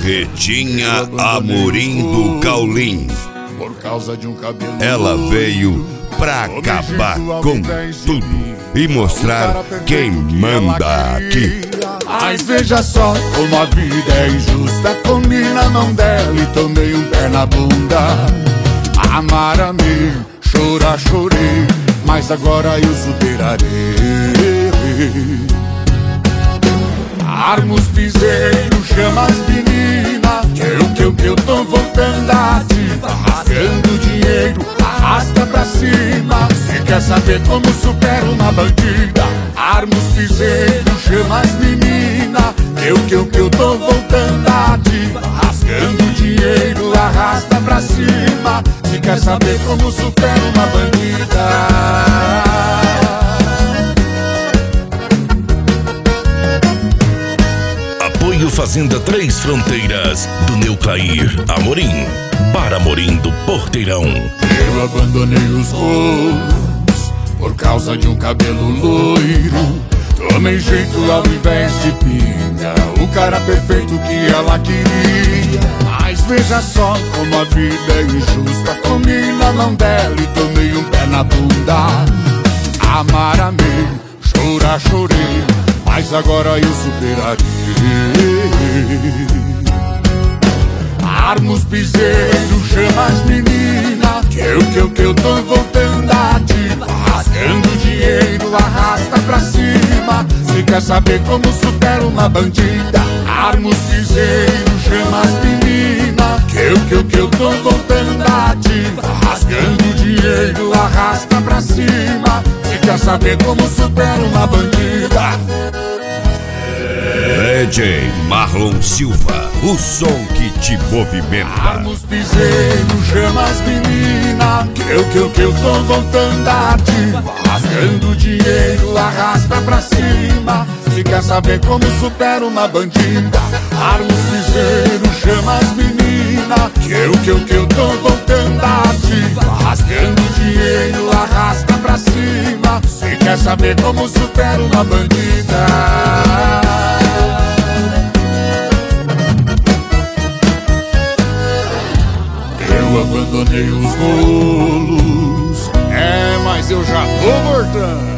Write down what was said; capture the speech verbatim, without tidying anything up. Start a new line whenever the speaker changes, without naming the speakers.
Retinha Amorim do Caulim.
Por causa de um cabelo.
Ela veio pra acabar com tudo e mostrar quem manda aqui.
Mas veja só como a vida é injusta. Comi na mão dela e tomei um pé na bunda. Amar, amei, chorar, chorei, mas agora eu superarei. Arma os piseiros, chama as meninas, que eu, que eu, que eu tô voltando ativa. Rasgando dinheiro, arrasta pra cima. Se quer saber como supera uma bandida, arma os piseiros, chama as meninas, que eu, que eu, que eu tô voltando ativa. Rasgando dinheiro, arrasta pra cima. Se quer saber como supera uma bandida.
Apoio Fazenda Três Fronteiras, do Neuclair Amorim, para Amorim do Porteirão.
Eu abandonei os rolos por causa de um cabelo loiro. Tomei jeito ao invés de pinga, o cara perfeito que ela queria. Mas veja só como a vida é injusta. Comi na mão dela e tomei um pé na bunda. Amar, amei, chorar, chorei, mas agora eu superarei. Arma os piseiros, chama as meninas, que eu, que eu, que eu tô voltando ativa. Rasgando dinheiro, arrasta pra cima. Se quer saber como supera uma bandida, arma os piseiros, chama as meninas, que eu, que eu, que eu tô voltando ativa. Rasgando dinheiro, arrasta pra cima. Se quer saber como supera uma bandida.
D J Marlon Silva, o som que te movimenta.
Arma os piseiros, chama as meninas, que eu, que eu, que eu tô voltando ativa. Rasgando dinheiro, arrasta pra cima. Se quer saber como supera uma bandida, arma os piseiros, chama as meninas, que eu, que eu, que eu tô voltando ativa. Rasgando dinheiro, arrasta pra cima. Se quer saber como supera uma bandida. Eu abandonei os rolos, é, mas eu já tô voltando.